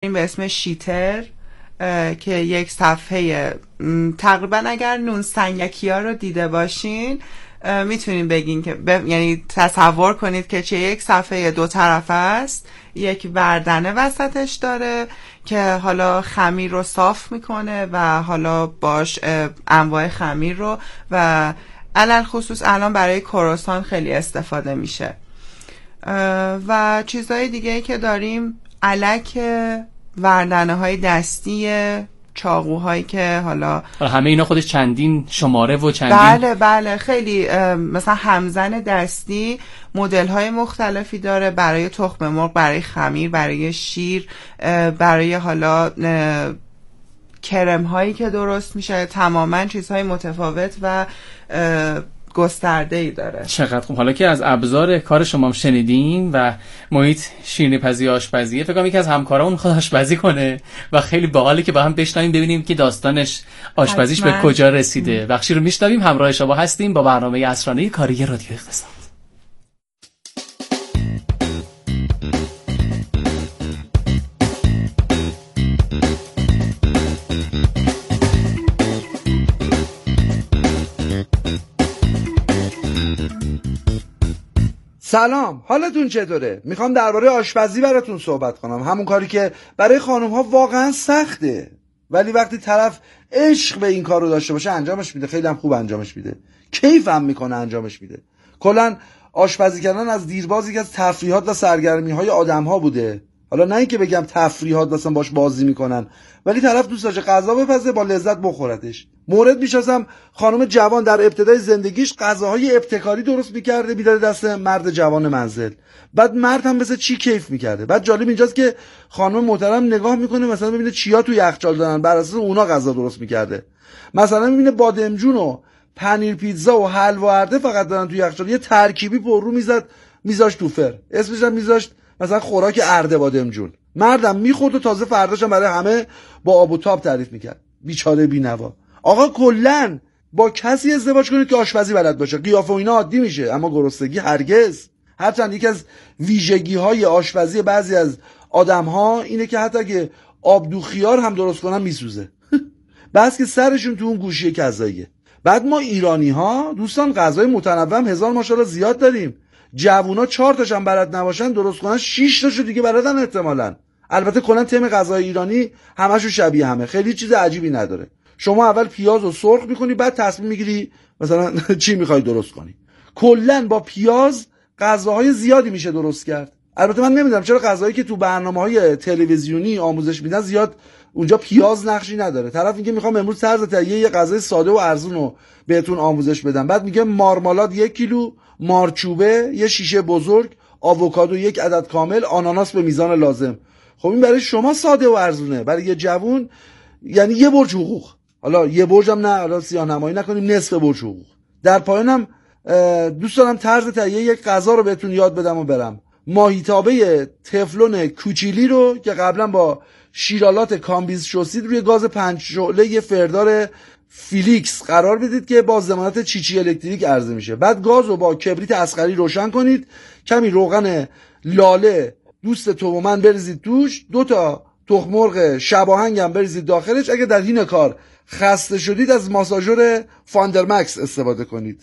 به اسم شیتر که یک صفحه تقریبا اگر نون سنگکی ها رو دیده باشین میتونین بگین که یعنی تصور کنید که چه یک صفحه دو طرفه است، یک وردنه وسطش داره که حالا خمیر رو صاف میکنه و حالا باش انواع خمیر رو و علل خصوص الان برای کروسان خیلی استفاده میشه. و چیزهای دیگه که داریم الک وردنه های دستی، چاقوهایی که حالا همه اینا خودش چندین شماره و چندین بله خیلی مثلا همزن دستی مدل های مختلفی داره برای تخم مرغ، برای خمیر، برای شیر، برای حالا کرم هایی که درست میشه، تماما چیزهای متفاوت و گسترده ای داره. چقدر خوب. حالا که از ابزار کار شما هم شنیدیم و محیط شیرینی پزی آشپزیه، فکر کنم یکی از همکارامون میخواد آشپزی کنه و خیلی باحاله که با هم بشنویم ببینیم که داستانش آشپزیش به کجا رسیده. بخشی رو میشنویم، همراه شما هستیم با برنامه عصرانه کاری رادیو اقتصاد. سلام، حالتون چطوره؟ میخوام درباره آشپزی براتون صحبت کنم. همون کاری که برای خانم ها واقعا سخته، ولی وقتی طرف عشق به این کار رو داشته باشه انجامش میده. خیلی هم خوب انجامش میده، کیف هم میکنه انجامش میده. کلا آشپزی کردن از دیرباز یکی از تفریحات و سرگرمی های آدم ها بوده. حالا نه اینکه بگم تفریحات مثلا باش بازی میکنن، ولی طرف دوست داشته غذا بپزه با لذت بخورتش. مورد میشناسم خانم جوان در ابتدای زندگیش غذاهای ابتکاری درست میکرده، میداده دست مرد جوان منزل. بعد مرد هم مثل چی کیف میکرده. بعد جالب اینجاست که خانم محترم نگاه میکنه مثلا ببینه چیا تو یخچال دارن، بر اساس اونا غذا درست میکرده. مثلا میبینه بادمجون و پنیر پیتزا و حلوا ارده فقط دارن تو یخچال، یه ترکیبی پر رو میذاشت تو فر، اسمش هم میذاشت مثلا خوراک ارده بادمجون. مردم میخورد و تازه فرداش هم برای همه با آب و تاب تعریف میکرد. بیچاره بی‌نوا. آقا کلن با کسی ازدواج کنید که آشپزی بلد باشه، قیافه و اینا عادی میشه، اما گرسنگی هرگز. هرچند یکی از ویژگی های آشپزی بعضی از آدم ها اینه که حتی اگه آبدو خیار هم درست کنن میسوزه. بس که سرشون تو اون گوشی کذاییه. بعد ما ایرانی ها دوستان غذای متنوع هزار ماشاءالله زیاد داریم. جوونا 4 تاش هم بلد نباشن درست کنن 6 تاشو دیگه بلدن احتمالاً. البته کلا تم غذای ایرانی همشو شبیه همه، خیلی چیز عجیبی نداره. شما اول پیازو سرخ میکنی، بعد تصمیم میگیری مثلا چی میخوای درست کنی. کلا با پیاز غذاهای زیادی میشه درست کرد. البته من نمیدونم چرا غذایی که تو برنامه‌های تلویزیونی آموزش میدن زیاد اونجا پیاز نقشی نداره. طرف میگه میخوام امروز طرز تهیه یه غذای ساده و ارزونو بهتون آموزش بدم، بعد میگه مارمالاد 1 کیلو، مارچوبه یه شیشه بزرگ، آووکادو 1 عدد کامل، آناناس به میزان لازم. خب این برای شما ساده و ارزونه، برای یه جوون یعنی یه برج حقوق. حالا یه برج هم نه، حالا سیاه‌نمایی نکنیم، نصف برج حقوق. در پایانم دوست دارم طرز تهیه یک غذا رو بهتون یاد بدم و برم. ماهیتابه تفلون کوچیلی رو که قبلا با شیرالات کامبیز شستید روی گاز 5 شعله یه فردار فیلیکس قرار بدید که با ضمانت چیچی الکتریک عرضه میشه. بعد گاز رو با کبریت اصغری روشن کنید، کمی روغن لاله دوست تو و من بریزید توش، 2 تا تخم مرغ شباهنگ هم بریزید داخلش. اگه در حین کار خسته شدید از ماساژور فاندرمکس استفاده کنید.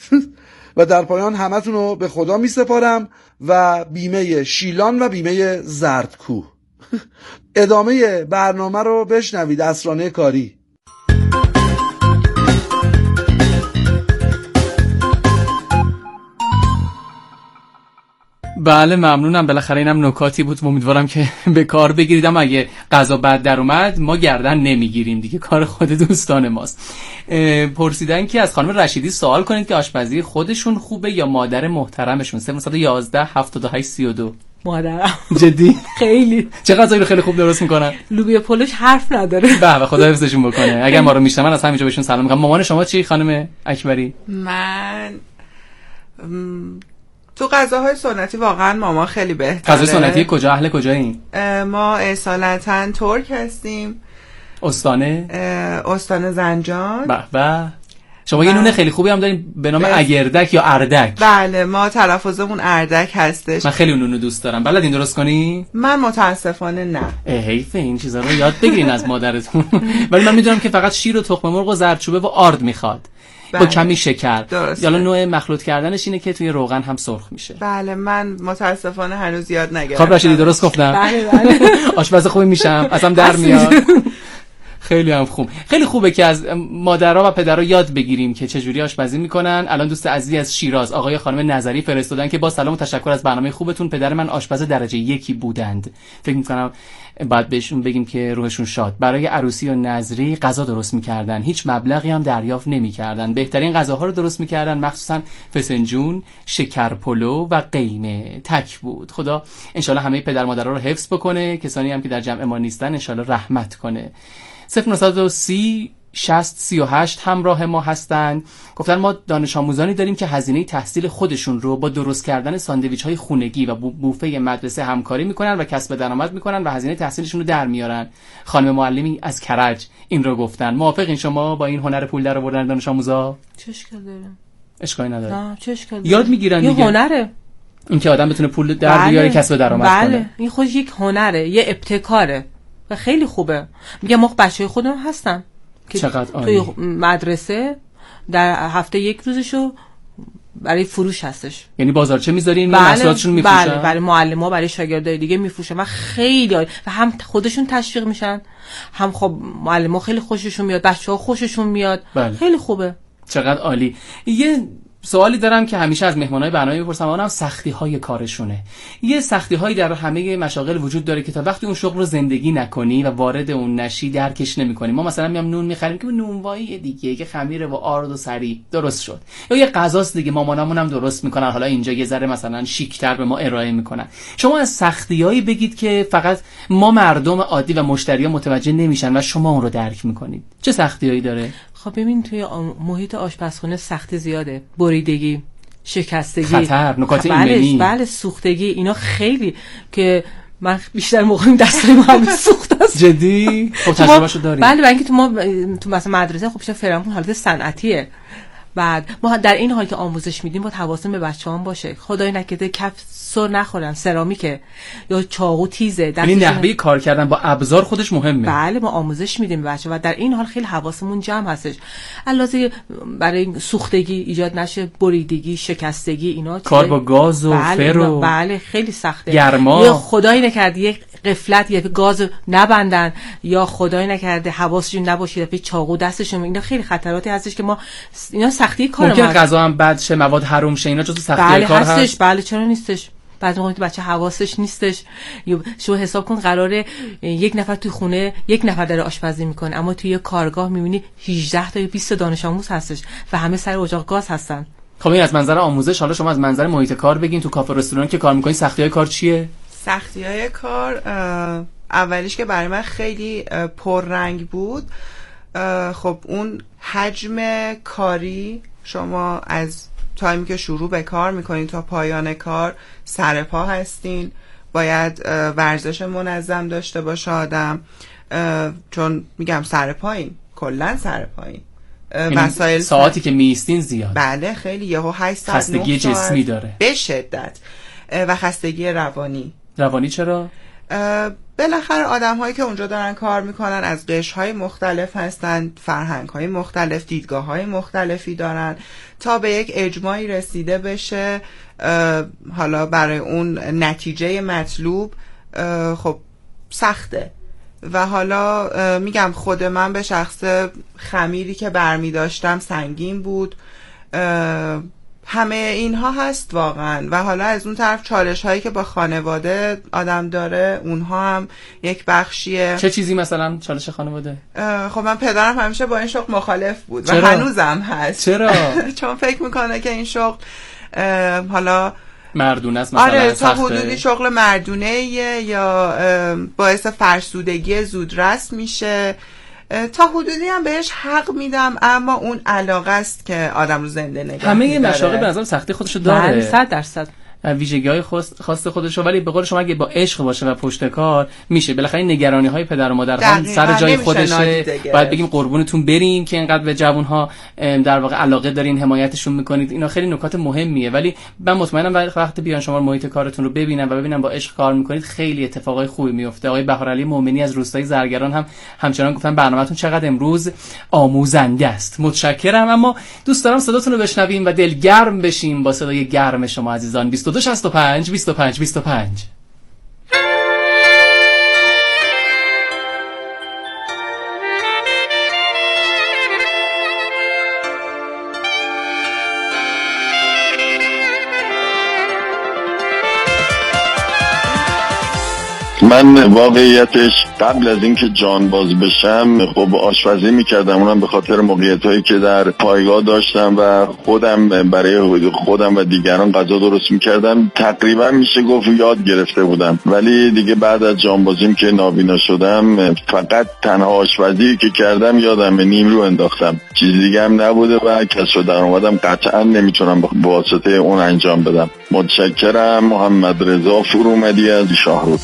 و در پایان همتون رو به خدا می سپارم و بیمه شیلان و بیمه زردکوه. ادامه برنامه رو بشنوید. عصرانه کاری. بله ممنونم. بالاخره اینم نکاتی بود، امیدوارم که به کار بگیریدم. اگه غذا بد در اومد ما گردن نمیگیریم دیگه، کار خود دوستان ماست. پرسیدن که از خانم رشیدی سوال کنید که آشپزی خودشون خوبه یا مادر محترمشون. 311 78 32. مادرم. جدی؟ خیلی. چه غذایی رو خیلی خوب درست میکنن؟ لوبیا پلوش حرف نداره. به خدا حفظشون بکنه. اگر ما رو میشنون از همینجا بهشون سلام میگم. مامان شما چی خانم اکبری؟ من تو غذاهای سنتی واقعا ماما خیلی بهتره. غذای سنتی کجا؟ اهل کجایین؟ ما اصالتا ترک هستیم. استان زنجان. به شما یه نون خیلی خوبی هم دارین به نام اگردک یا اردک. بله ما تلفظمون اردک هستش. من خیلی اون نونو دوست دارم. بلدین درست کنی؟ من متاسفانه نه. حیف این چیزا رو یاد بگیرین از مادرتون. ولی من میدونم که فقط شیر و تخم مرغ و زردچوبه و آرد میخواد. با کمی شکر. یالا نوع مخلوط کردنش اینه که توی روغن هم سرخ میشه. بله من متاسفانه هنوز یاد نگرفتم. خب رشیدی درست گفتم؟ بله بله. آشپز خوبی میشم، ازم در میاد. خیلی هم خوب. خیلی خوبه که از مادرها و پدرها یاد بگیریم که چجوری آشپزی میکنن. الان دوست عزیزی از شیراز آقای خانم نظری فرستادن که با سلام و تشکر از برنامه خوبتون، پدر من آشپز درجه 1 بودند. فکر میکنم بعد بهشون بگیم که روحشون شاد. برای عروسی و نظری غذا درست میکردن، هیچ مبلغی هم دریافت نمیکردن، بهترین غذاها رو درست میکردن، مخصوصا فسنجون، شکر پلو و قیمه تک بود. خدا انشالله همه پدر مادرها رو حفظ بکنه، کسانی هم که در جمع ما نیستن انشالله رحمت کنه. 0930 60 38 همراه ما هستند. گفتن ما دانش آموزانی داریم که هزینه تحصیل خودشون رو با درست کردن ساندویچ‌های خونگی و بوفه مدرسه همکاری میکنن و کسب درآمد میکنن و هزینه تحصیلشون رو در میارن. خانم معلمی از کرج این رو گفتن. موافقین شما با این هنر پول در آوردن دانش آموزا؟ چه اشکال داره؟ اشکالی نداره. نه چه اشکال داره؟ یاد میگیرن دیگه. یه هنره. این که آدم بتونه پول در بیاره، کسب درآمد کنه. بله این خودش یک هنره، یه ابتکاره و خیلی خوبه. میگم ما بچه‌های خودم هستن که توی مدرسه در هفته یک روزشو برای فروش هستش. یعنی بازارچه میذارین محصولاتشون میفروشن؟ بله برای معلم‌ها برای شاگردای دیگه میفروشن و خیلی و هم خودشون تشویق میشن، هم خب معلم‌ها خیلی خوششون میاد، بچه‌ها خوششون میاد. بله. خیلی خوبه. چقدر عالی. یه سوالی دارم که همیشه از مهمانای برنامه میپرسم، اونم سختی‌های کارشونه. یه سختی‌هایی در همه مشاغل وجود داره که تا وقتی اون شغل رو زندگی نکنی و وارد اون نشی درکش نمی‌کنی. ما مثلا میام نون می‌خریم که نونوایی دیگه که خمیره و آرد و سری درست شد، یا یه غذاست دیگه مامانامون هم درست می‌کنن، حالا اینجا یه ذره مثلا شیک‌تر به ما ارائه می‌کنن. شما از سختی‌هایی بگید که فقط ما مردم عادی و مشتری‌ها متوجه نمیشن و شما اون رو درک می‌کنید. چه سختی‌هایی داره؟ خب ببین توی محیط آشپزخونه سختی زیاده، بریدگی، شکستگی، خطر، نکات ایمنی، بله سوختگی، اینا خیلی که من بیشتر موقعی دستای ما هم سوخت است. جدی؟ خب تجربهشو داریم. بله برای اینکه تو مثلا مدرسه خب بیشتر فرامون حالت صنعتیه. بعد ما در این حال که آموزش میدیم باید حواسمون به بچه‌هام باشه، خدای نکرده کف سر نخورن، سرامیکه یا چاقو تیزه. یعنی نحوه کار کردن با ابزار خودش مهمه. بله ما آموزش میدیم به بچه‌ها و در این حال خیلی حواسمون جمع هستش، علاوه برای سوختگی ایجاد نشه، بریدگی، شکستگی، اینا کار با گاز و فرو. بله خیلی سخته. گرما. یا خدای نکرده یک قفلت یا گاز نبندن، یا خدای نکرده حواسشون نباشه دفعه چاقو دستشون، اینا خیلی خطراتی هستش که ما اینا سختی کار ما. ممکن غذا هم بد شه، مواد حروم شه، اینا جزو سختی کار هست. بله چرا نیستش؟ بعضی موقع بچه حواسش نیستش. شما حساب کن قراره یک نفر توی خونه یک نفر داره آشپزی میکنه، اما توی کارگاه میبینی 18 تا یا 20 دانش آموز هستش و همه سر اجاق گاز هستن. خب این از منظر آموزش. حالا شما از منظر محیط کار بگین، تو کافه رستوران که کار میکنین سختی‌های کار چیه؟ سختی‌های کار اولیش که برای من خیلی پررنگ بود، خب اون حجم کاری، شما از تایمی که شروع به کار میکنین تا پایان کار سر پا هستین، باید ورزش منظم داشته باشه آدم، چون میگم سر پایین، کلا سر پایین، مسائل ساعتی که میستین زیاد. بله خیلی، یهو 8 ساعت، خستگی جسمی داره به شدت و خستگی روانی. روانی چرا؟ بالاخره آدم هایی که اونجا دارن کار میکنن از قشرهای مختلف هستن، فرهنگ های مختلف، دیدگاه های مختلفی دارن، تا به یک اجماعی رسیده بشه حالا برای اون نتیجه مطلوب خب سخته. و حالا میگم خود من به شخص خمیری که برمی داشتم سنگین بود، همه اینها هست واقعا. و حالا از اون طرف چالش هایی که با خانواده آدم داره، اونها هم یک بخشیه. چه چیزی مثلا چالش خانواده؟ خب من پدرم همیشه با این شغل مخالف بود. چرا؟ و هنوزم هست. چرا؟ چون فکر میکنه که این شغل حالا مردونه است، مثلا آره سخته. تا حدودی شغل مردونه یا باعث فرسودگی زودرس میشه، تا حدودی هم بهش حق میدم، اما اون علاقه است که آدم رو زنده نگه همه می‌داره. مشاغل به نظر سختی خودشو داره. بله 100%. ویژگی‌های خاص خودش رو، ولی به قول شما اگه با عشق باشه و پشت کار میشه. بالاخره نگرانی‌های پدر و مادر هم سر جای خودشه، باید بگیم قربونتون بریم که اینقدر به جوان‌ها در واقع علاقه دارین، حمایتشون میکنید. اینا خیلی نکات مهمیه، ولی من مطمئنم وقتی بیان شما محیط کارتون رو ببینن و ببینن با عشق کار میکنید خیلی اتفاقای خوبی میفته. آقای بهارعلی مومنی از روستای زرگران هم همچنان گفتن برنامه‌تون چقدر امروز آموزنده است. متشکرم. اما دوست دارم صداتون رو بشنویم و دلگرم بشیم با صدای گرم شما عزیزان. 2265 25 25. من واقعیتش قبل از اینکه جانباز بشم خب آشپزی میکردم، اونم به خاطر موقعیتایی که در پایگاه داشتم و خودم برای خودم و دیگران غذا درست میکردم. تقریبا میشه گفت یاد گرفته بودم، ولی دیگه بعد از جانبازیم که نابینا شدم فقط تنها آشپزی که کردم یادم نیمرو انداختم، چیز دیگه هم نبوده و کسب درآمدم قطعا نمیتونم به واسطه اون انجام بدم. متشکرم. محمد رضا فرومدی از شاهرود.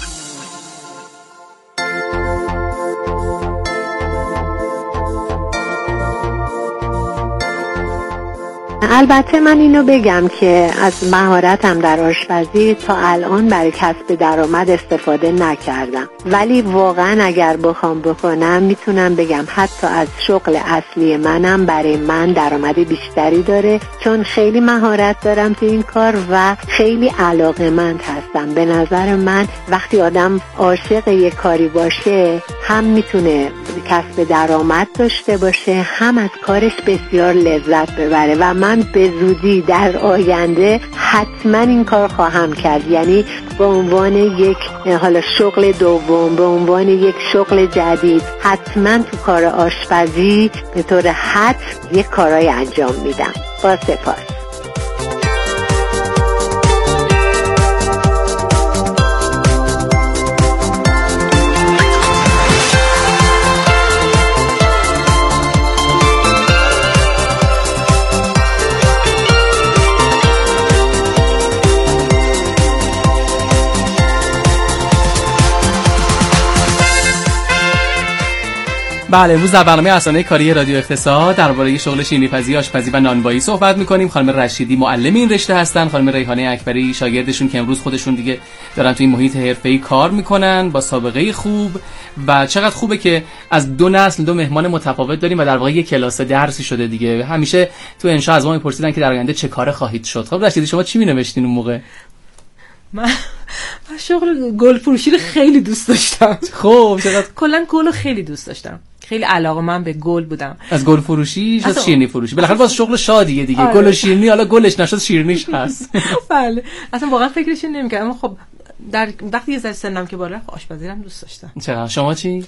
البته من اینو بگم که از مهارتم در آشپزی تا الان برای کسب درآمد استفاده نکردم، ولی واقعا اگر بخوام بکنم میتونم بگم حتی از شغل اصلی منم برای من درآمد بیشتری داره، چون خیلی مهارت دارم تو این کار و خیلی علاقه‌مند هستم. به نظر من وقتی آدم عاشق یک کاری باشه هم میتونه کسب درآمد داشته باشه، هم از کارش بسیار لذت ببره و من به زودی در آینده حتما این کار خواهم کرد. یعنی به عنوان یک حالا شغل دوم، به عنوان یک شغل جدید حتما تو کار آشپزی به طور حتم یک کارای انجام میدم. با سپاس. بله، امروز در برنامه افسانه کاری رادیو اقتصاد درباره شغل شیرینی‌پزی، آشپزی و نانوایی صحبت می‌کنیم. خانم رشیدی معلم این رشته هستن، خانم ریحانه اکبری شاگردشون که امروز خودشون دیگه دارن تو این محیط حرفه‌ای کار می‌کنن با سابقه خوب. و چقدر خوبه که از دو نسل دو مهمان متفاوت داریم و در واقع یک کلاس درسی شده دیگه. همیشه تو انشا از ما می‌پرسیدن که در آینده چه کار خواهید شد. خب رشیدی شما چی می‌نوشتین اون موقع؟ من شغل گل فروشی رو خیلی دوست داشتم. خب چقدر کلا گل رو خیلی دوست داشتم، خیلی علاقه من به گل بودم. از گل فروشی شد شیرینی فروشی، بالاخره باز شغل شادیه دیگه. گل و شیرینی، حالا گلش نشد شیرینیش هست. بله، اصلا واقعا فکرش نمی‌کردم، اما خب در وقتی یه ذره سنم که بالا آشپزی هم دوست داشتم. چرا؟ شما چی؟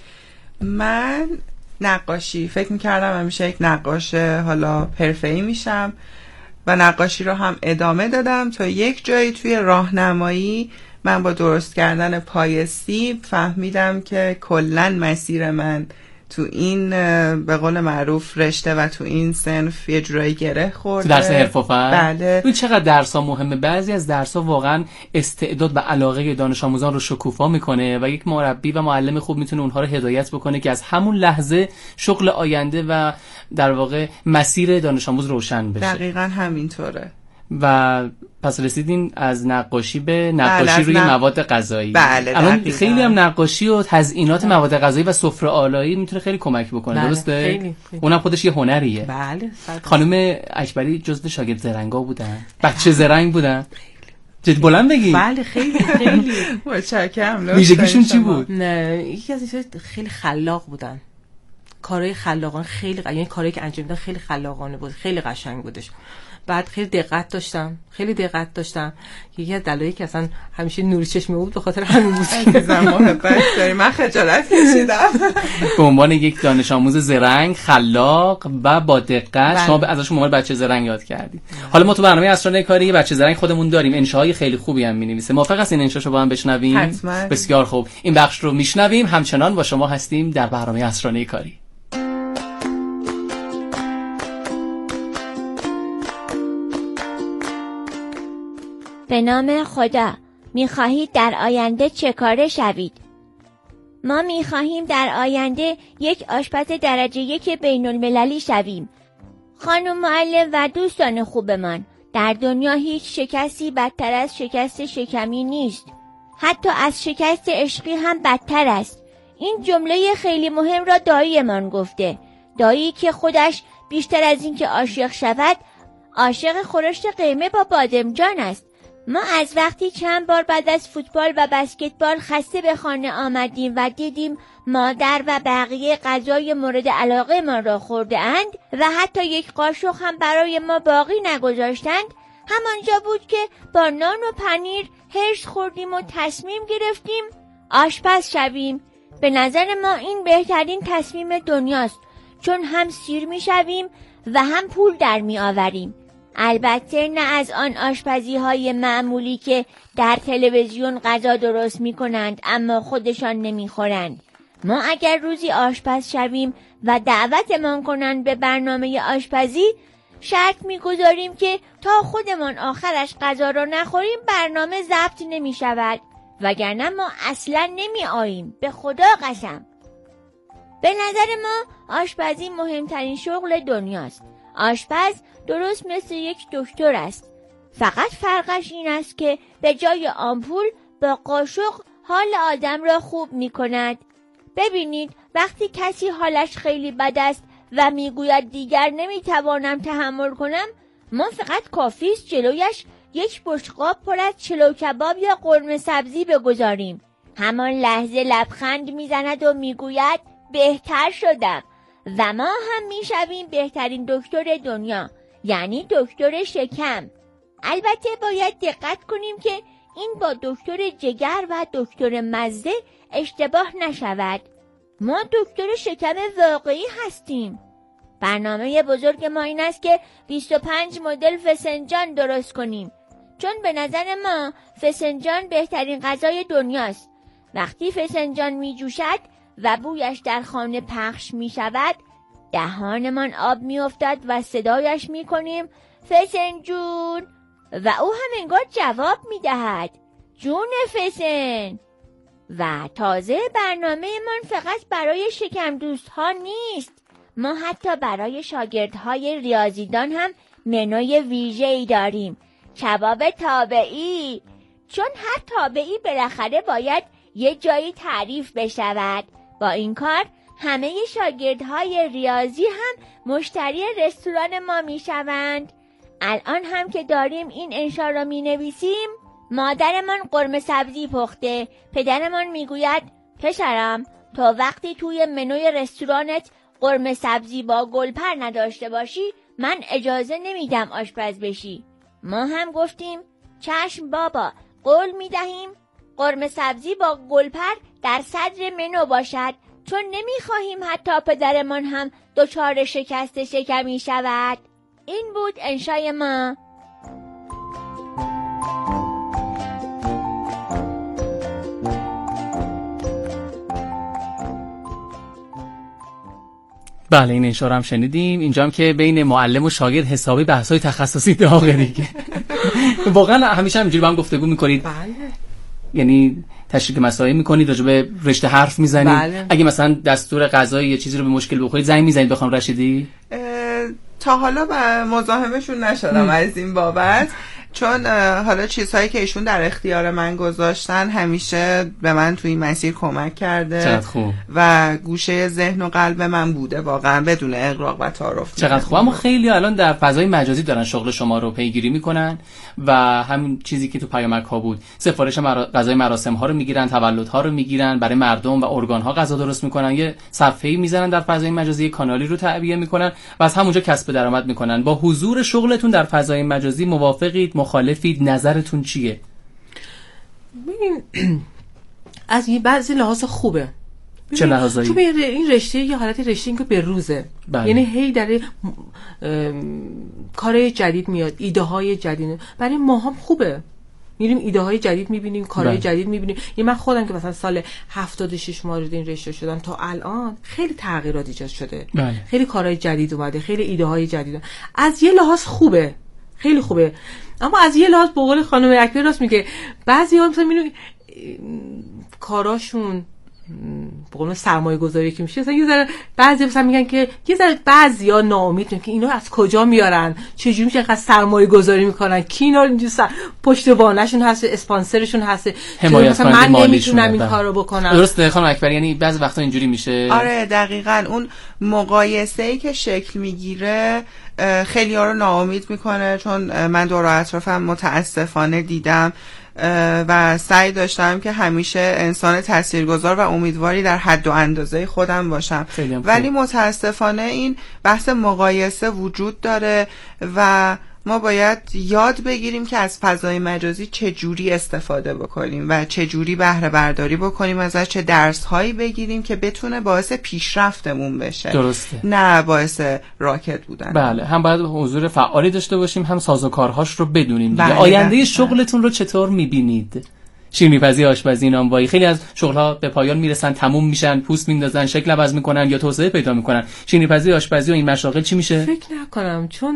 من نقاشی فکر می‌کردم همیشه یک نقاش حالا حرفه‌ای میشم و نقاشی رو هم ادامه دادم تا یک جایی توی راهنمایی من با درست کردن پای سیب فهمیدم که کلن مسیر من تو این به قول معروف رشته و تو این صنف یه جورایی گره خورده. تو درس حرف و فن؟ بله. این چقدر درس‌ها مهمه. بعضی از درس‌ها واقعا استعداد و علاقه دانش آموزان رو شکوفا میکنه و یک مربی و معلم خوب میتونه اونها رو هدایت بکنه که از همون لحظه شغل آینده و در واقع مسیر دانش آموز روشن بشه. دقیقاً همینطوره. و پس رسیدین از نقاشی به نقاشی روی مواد غذایی. بله، الان خیلی هم نقاشی و تزیینات مواد غذایی و سفره آلایی میتونه خیلی کمک بکنه. بله، درسته؟ خیلی. اونم خودش یه هنریه. بله. خانم اکبری جزو شاگرد زرنگا بودن. بچه زرنگ بودن. جد بلند بگی. بله خیلی خیلی. متشکرم. ویژگیشون چی بود؟ نه، یکی از اینها خیلی خلاق بودن. کارهای خلاقانه خیلی یعنی کارهایی که انجام میدن خیلی خلاقانه بود، خیلی قشنگ بودش. بعد خیلی دقت داشتم. یکی از دلایلی که اصلا همیشه نور چشم بود به خاطر همین بود. محبت داری. من خجالت کشیدم. به عنوان یک دانش آموز زرنگ، خلاق و با دقت شما ازشون عنوان بچه زرنگ یاد کردید. حالا ما تو برنامه اسرار کاری بچه زرنگ خودمون داریم، انشاهای خیلی خوبی هم می‌نویسه. موافق هستین انشاشو با هم بشنویم؟ حتما. بسیار خوب. این بخش رو میشنویم. همچنان با شما هستیم در برنامه اسرار کاری. به نام خدا، می‌خواهید در آینده چه کاره شوید؟ ما می‌خواهیم در آینده یک آشپز درجه 1 بین‌المللی شویم. خانم معلم و دوستان خوبمان، در دنیا هیچ شکستی بدتر از شکست شکمی نیست. حتی از شکست عشقی هم بدتر است. این جمله خیلی مهم را دایی‌مان گفته. دایی که خودش بیشتر از این که عاشق شود، عاشق خورشت قیمه با بادمجان است. ما از وقتی چند بار بعد از فوتبال و بسکتبال خسته به خانه آمدیم و دیدیم مادر و بقیه غذای مورد علاقه ما را خورده اند و حتی یک قاشق هم برای ما باقی نگذاشتند، همانجا بود که با نان و پنیر هرس خوردیم و تصمیم گرفتیم آشپز شویم. به نظر ما این بهترین تصمیم دنیاست، چون هم سیر می شویم و هم پول در می آوریم. البته نه از آن آشپزی های معمولی که در تلویزیون غذا درست می کنند اما خودشان نمی خورند. ما اگر روزی آشپز شویم و دعوتمان کنند به برنامه آشپزی، شرط می گذاریم که تا خودمان آخرش غذا را نخوریم برنامه ضبط نمی شود، وگرنه ما اصلا نمی آییم، به خدا قسم. به نظر ما آشپزی مهمترین شغل دنیاست. آشپز درست مثل یک دکتر است، فقط فرقش این است که به جای آمپول با قاشق حال آدم را خوب می کند. ببینید وقتی کسی حالش خیلی بد است و میگوید دیگر نمیتوانم تحمل کنم، ما فقط کافی است جلویش یک بشقاب پر از چلو کباب یا قرمه سبزی بگذاریم. همان لحظه لبخند میزند و میگوید بهتر شدم و ما هم میشویم بهترین دکتر دنیا، یعنی دکتر شکم. البته باید دقت کنیم که این با دکتر جگر و دکتر مزه اشتباه نشود. ما دکتر شکم واقعی هستیم. برنامه بزرگ ما این است که 25 مدل فسنجان درست کنیم، چون به نظر ما فسنجان بهترین غذای دنیاست. وقتی فسنجان می جوشد و بویش در خانه پخش می شود، دهانمان آب می افتد و صدایش می کنیم فسنجون و او هم انگار جواب می دهد جون فسن. و تازه برنامه من فقط برای شکم دوست ها نیست، ما حتی برای شاگردهای ریاضیدان هم منوی ویژه‌ای داریم، کباب تابعی، چون هر تابعی بالاخره باید یه جایی تعریف بشود. با این کار همه شاگردهای ریاضی هم مشتری رستوران ما میشوند. الان هم که داریم این انشا را می نویسیم، مادرمان قرمه سبزی پخته، پدرمان میگوید پسرم تا وقتی توی منوی رستورانت قرمه سبزی با گلپر نداشته باشی من اجازه نمیدم آشپز بشی. ما هم گفتیم چشم بابا، قول میدهیم قرمه سبزی با گلپر در صدر منو باشد، چون نمیخواهیم حتی پدرمان هم دچار شکست شکمی شود. این بود انشای ما. بله این انشا رو هم شنیدیم. اینجا هم که بین معلم و شاگرد حسابی بحث‌های تخصصی داغه دیگه. واقعا همیشه همینجوری با هم گفتگو می‌کنید؟ بله. یعنی تشریح مسائل می‌کنید، راجع به رشته حرف می‌زنید؟ بله. اگه مثلا دستور غذایی یا چیزی رو به مشکل بخورید زنگ می‌زنید به خانم رشیدی؟ تا حالا مزاحمشون نشدم از این بابت، چون حالا چیزهایی که ایشون در اختیار من گذاشتن همیشه به من توی این مسیر کمک کرده. چقدر خوب. و گوشه ذهن و قلب من بوده واقعا بدون اغراق و تعارف. چقدر خوب. اما خیلی الان در فضای مجازی دارن شغل شما رو پیگیری میکنن و همین چیزی که تو پیامک ها بود، سفارش غذای مراسم ها رو میگیرن، تولد ها رو میگیرن، برای مردم و ارگان ها غذا درست میکنن، یه صفحه‌ای میزنن در فضای مجازی، کانالی رو تعبیه میکنن و از همونجا کسب درآمد میکنن. با حضور شغلتون در فضای مجازی موافقید، مخالفید، نظرتون چیه؟ ببین از این بعضی لحاظ خوبه. چه لحاظایی؟ چون این رشته یه حالت رشته این که به روزه. بله. یعنی هی در کار جدید میاد، ایده های جدید. برای ما هم خوبه، میریم ایده های جدید میبینیم، کارهای جدید میبینیم. یعنی من خودم که مثلا سال 76 وارد این رشته شدم تا الان خیلی تغییرات ایجاد شده. بله. خیلی کارهای جدید اومده، خیلی ایده های جدید. از یه لحاظ خوبه، خیلی خوبه. اما از یه لحاظ به قول خانم اکبر راست میگه، بعضی‌ها مثلا میبینی کاراشون به قول سرمایه گذاری که میشه، مثلا یه ذره بعضی مثلا میگن که یه ذره بعضیا ناامید میشن که اینا از کجا میارن، چجوری میشه اینقدر سرمایه گذاری میکنن، کی اینا اینجوری پشتوانه‌شون هست، اسپانسرشون هست، مثلا من نمیتونم این کارو بکنم. درسته خانم اکبر، یعنی بعضی وقتا اینجوری میشه. آره دقیقاً، اون مقایسه‌ای که شکل میگیره خیلی ها رو ناامید میکنه، چون من دور و اطرافم متاسفانه دیدم و سعی داشتم که همیشه انسان تاثیرگذار و امیدواری در حد و اندازه خودم باشم، ولی متاسفانه این بحث مقایسه وجود داره و ما باید یاد بگیریم که از فضای مجازی چجوری استفاده بکنیم و چجوری بهره برداری بکنیم ازش، چه درس هایی بگیریم که بتونه باعث پیشرفتمون بشه. درسته، نه باعث راکت بودن. بله، هم باید حضور فعالی داشته باشیم، هم سازوکارهاش رو بدونیم. بله، آینده شغلتون رو چطور میبینید؟ شیرینی‌پزی، آشپزی، نانوایی، خیلی از شغل‌ها به پایان میرسن، تموم میشن، پوست میندازن، شکل عوض میکنن یا توسعه پیدا میکنن. شیرینی‌پزی، آشپزی و این مشاغل چی میشه؟ فکر نکنم، چون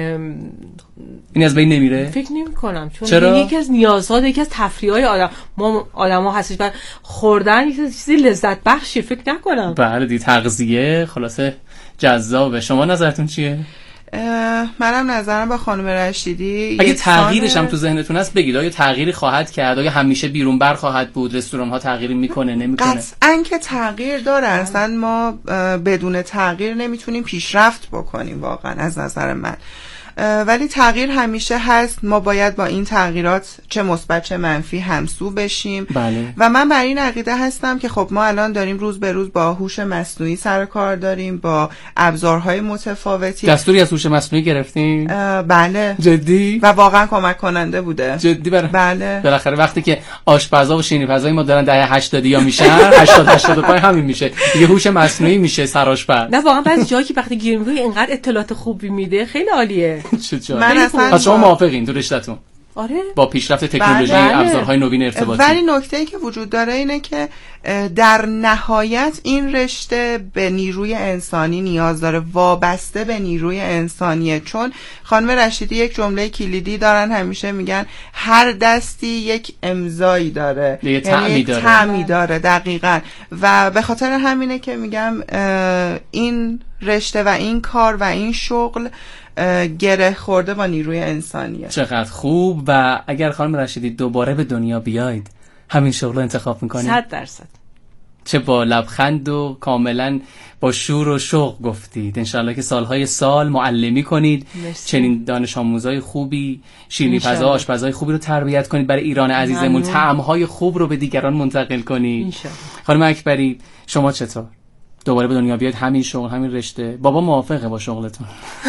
این از بین نمیره. فکر نمی‌کنم، چون چرا؟ یکی از نیازها، یکی از تفریح‌های آدم‌ها هستش و خوردن یه چیزی لذت بخشه. فکر نکنم. بله دی، تغذیه خلاصه جذابه. شما نظرتون چیه؟ منم نظرم با خانم رشیدی. اگه تغییرش هم تو ذهنتون هست بگید، آیا تغییری خواهد کرد؟ آیا همیشه بیرون بر خواهد بود؟ رستوران ها تغییری میکنه نمیکنه؟ قطعاً که تغییر داره، اصلا ما بدون تغییر نمیتونیم پیشرفت بکنیم واقعا از نظر من، ولی تغییر همیشه هست. ما باید با این تغییرات چه مثبت چه منفی همسو بشیم. بله. و من بر این عقیده هستم که خب ما الان داریم روز به روز با هوش مصنوعی سر کار داریم، با ابزارهای متفاوتی. دستوری از هوش مصنوعی گرفتیم؟ بله. جدی؟ و واقعا کمک کننده بوده. جدی؟ بله. بالاخره وقتی که آشپزا و شیرینی‌پزای ما دارن دهه 80 یا میشن، 85 همین میشه دیگه، هوش مصنوعی میشه سرآشپز. نه واقعا بعضی جایی که وقتی گیر میکنی اینقدر اطلاعات خوبی میده، خیلی عالیه. من اصلا شما موافقین تو رشته‌تون؟ آره، با پیشرفت تکنولوژی، ابزارهای نوین ارتباطی. ولی نکته‌ای که وجود داره اینه که در نهایت این رشته به نیروی انسانی نیاز داره، وابسته به نیروی انسانیه. چون خانم رشیدی یک جمله کلیدی دارن، همیشه میگن هر دستی یک امضایی داره، یه طعمی داره. دقیقاً. و به خاطر همینه که میگم این رشته و این کار و این شغل گره خورده با نیروی انسانیه. چقدر خوب. و اگر خانم رشیدی دوباره به دنیا بیاید همین شغل رو انتخاب میکنید؟ 100%. چه با لبخند و کاملا با شور و شوق گفتید. انشالله که سالهای سال معلمی کنید، چنین دانش آموزای خوبی، شیرینی‌پزا، آشپزای خوبی رو تربیت کنید برای ایران عزیزمون، طعم‌های خوب رو به دیگران منتقل کنید. خانم اکبری شما چطور؟ دوباره به دنیا بیاید همین شغل، همین رشته؟ بابا موافقه با شغلتون؟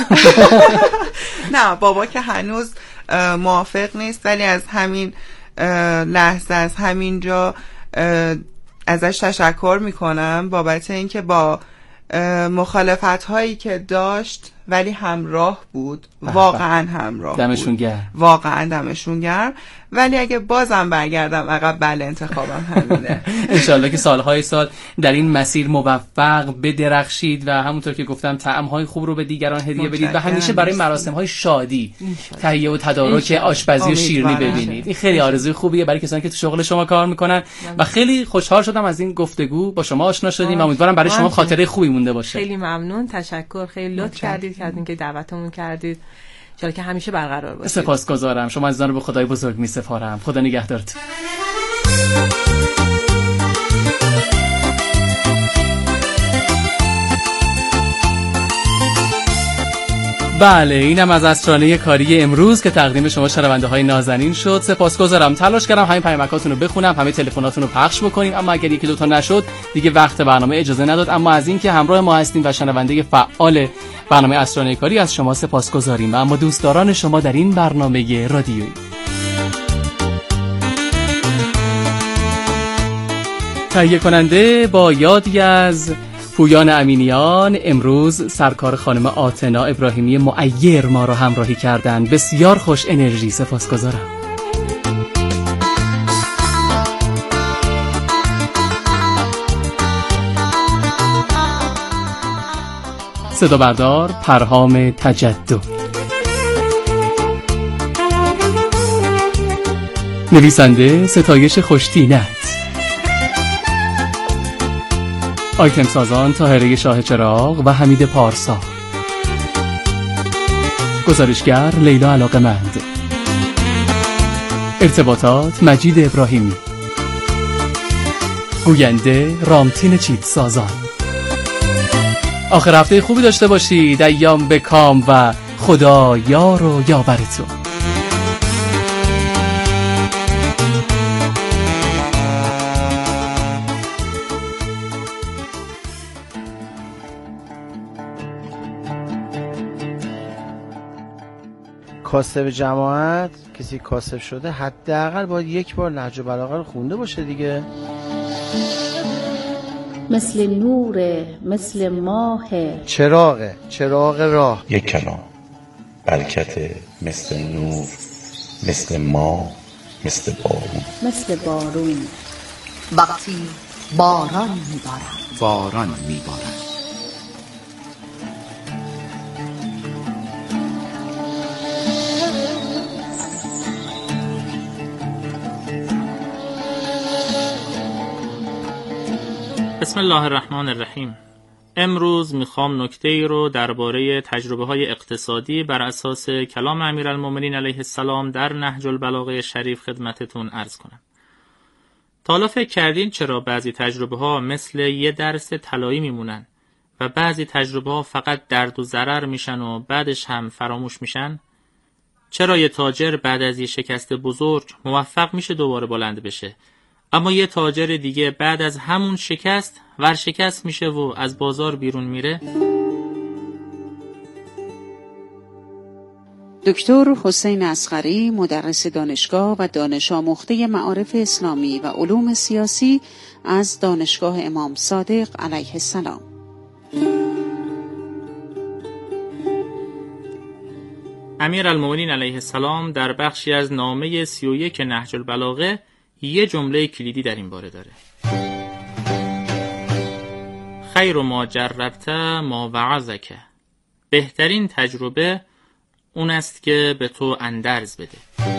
نه، بابا که هنوز موافق نیست، ولی از همین لحظه، از همین جا ازش تشکر میکنم بابت اینکه با مخالفت هایی که داشت ولی همراه بود. واقعا همراه بود. دمشون گرم. واقعا دمشون گرم. ولی اگه بازم برگردم عقب، بله انتخابم همینه. انشالله که سالهای سال در این مسیر موفق بدرخشید و همونطور که گفتم طعم‌های خوب رو به دیگران هدیه بدید و همیشه برای مراسم‌های شادی تهیه و تدارک آشپزی و شیرینی ببینید. این خیلی آرزوی خوبیه برای کسانی که تو شغل شما کار میکنن و خیلی خوشحال شدم از این گفتگو، با شما آشنا شدیم و امیدوارم برای شما خاطره خوبی مونده باشه. خیلی ممنون، تشکر، خیلی لطف کردید که اینکه دعوتمون کردید. انشالله که همیشه برقرار باشه. سپاسگزارم. شما عزیزان رو به خدای بزرگ می‌سپارم. خدا نگهدارتون. بله، اینم از اسرانه کاری امروز که تقدیم شما شنونده های نازنین شد. سپاسگزارم. تلاش کردم همین پیامکاتون رو بخونم، همه تلفناتون رو پخش بکنیم، اما اگر یکی دوتا نشد دیگه وقت برنامه اجازه نداد. اما از اینکه همراه ما هستیم و شنونده فعال برنامه اسرانه کاری از شما سپاسگزاریم. و اما دوستداران شما در این برنامه رادیویی، تهیه کننده با یادی از پویان امینیان، امروز سرکار خانم آتنا ابراهیمی معیر ما را همراهی کردن. بسیار خوش انرژی. سپاسگزارم. صدا بردار پرهام تجدد. نویسنده ستایش خوشتینت. آیتم سازان طاهره شاه چراغ و حمید پارسا. گزارشگر لیلا علاقمند. ارتباطات مجید ابراهیمی. گوینده رامتین چیدسازان. آخر هفته خوبی داشته باشید. ایام به کام و خدا یار و یاورتون. کاسب جماعت، کسی کاسب شده حداقل باید یک بار نهج البلاغه رو خونده باشه دیگه. مثل نوره، مثل ماه، چراغ راه. یک کلام برکت، مثل نور، مثل ماه، مثل بارون. مثل بارون. وقتی باران میبارد. بسم الله الرحمن الرحیم. امروز میخوام نکته‌ای رو درباره تجربه‌های اقتصادی بر اساس کلام امیرالمومنین علیه السلام در نهج البلاغه شریف خدمتتون عرض کنم. تا حالا فکر کردین چرا بعضی تجربه‌ها مثل یه درس طلایی میمونن و بعضی تجربه‌ها فقط درد و ضرر میشن و بعدش هم فراموش میشن؟ چرا یه تاجر بعد از یه شکست بزرگ موفق میشه دوباره بلند بشه، اما یه تاجر دیگه بعد از همون شکست ورشکست میشه و از بازار بیرون میره؟ دکتر حسین اصغری، مدرس دانشگاه و دانش آموخته معارف اسلامی و علوم سیاسی از دانشگاه امام صادق علیه السلام. امیرالمومنین علیه السلام در بخشی از نامه 31 نهج البلاغه یه جمله کلیدی در این باره داره: خیر ما جربت ما وعظک. بهترین تجربه اون است که به تو اندرز بده.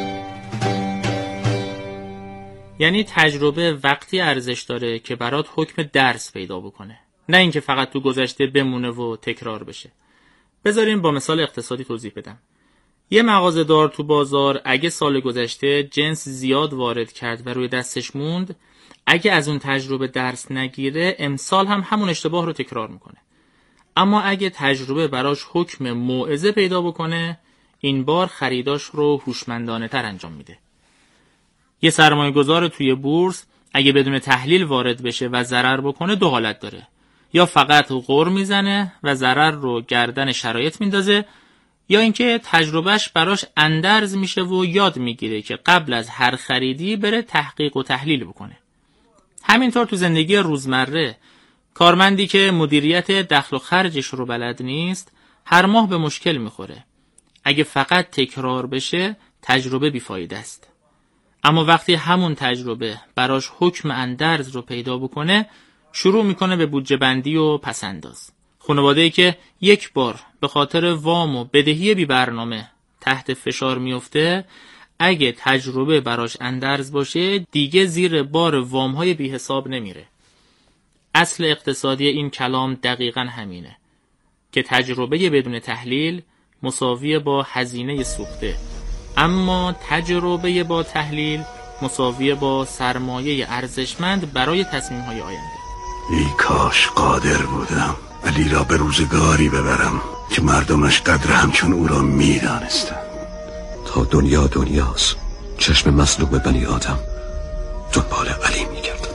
یعنی تجربه وقتی ارزش داره که برات حکم درس پیدا بکنه، نه اینکه فقط تو گذشته بمونه و تکرار بشه. بذاریم با مثال اقتصادی توضیح بدم. یه مغازه‌دار تو بازار اگه سال گذشته جنس زیاد وارد کرد و روی دستش موند، اگه از اون تجربه درس نگیره امسال هم همون اشتباه رو تکرار میکنه. اما اگه تجربه براش حکم موعظه پیدا بکنه، این بار خریداش رو هوشمندانه تر انجام میده. یه سرمایه گذار توی بورس اگه بدون تحلیل وارد بشه و ضرر بکنه دو حالت داره: یا فقط غر میزنه و ضرر رو گردن شرایط میندازه، یا اینکه تجربهش براش اندرز میشه و یاد میگیره که قبل از هر خریدی بره تحقیق و تحلیل بکنه. همینطور تو زندگی روزمره، کارمندی که مدیریت دخل و خرجش رو بلد نیست هر ماه به مشکل میخوره. اگه فقط تکرار بشه تجربه بیفایده است. اما وقتی همون تجربه براش حکم اندرز رو پیدا بکنه، شروع میکنه به بودجه بندی و پسنداز. خانواده‌ای که یک بار به خاطر وام و بدهی بی برنامه تحت فشار میفته، اگه تجربه براش اندرز باشه دیگه زیر بار وام‌های بی حساب نمیره. اصل اقتصادی این کلام دقیقاً همینه که تجربه بدون تحلیل مساوی با هزینه سوخته، اما تجربه با تحلیل مساوی با سرمایه ارزشمند برای تصمیم‌های آینده. ای کاش قادر بودم علی را به روزگاری ببرم که مردمش قدر همچون او را میدانستند. تا دنیا دنیاست، چشم مظلوم بنی آدم دنبال علی میگردد.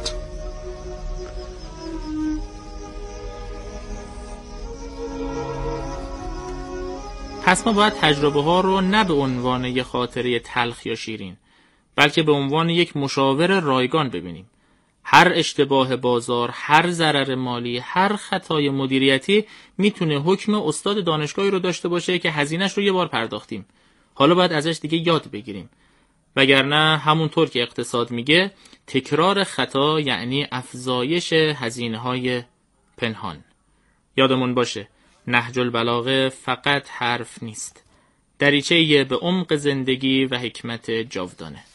پس ما باید تجربه ها رو نه به عنوان یک خاطره تلخ یا شیرین، بلکه به عنوان یک مشاور رایگان ببینیم. هر اشتباه بازار، هر ضرر مالی، هر خطای مدیریتی میتونه حکم استاد دانشگاهی رو داشته باشه که هزینه‌اش رو یه بار پرداختیم. حالا باید ازش دیگه یاد بگیریم. وگرنه همونطور که اقتصاد میگه، تکرار خطا یعنی افزایش هزینه‌های پنهان. یادمون باشه نهج البلاغه فقط حرف نیست، دریچه‌ای به عمق زندگی و حکمت جاودانه.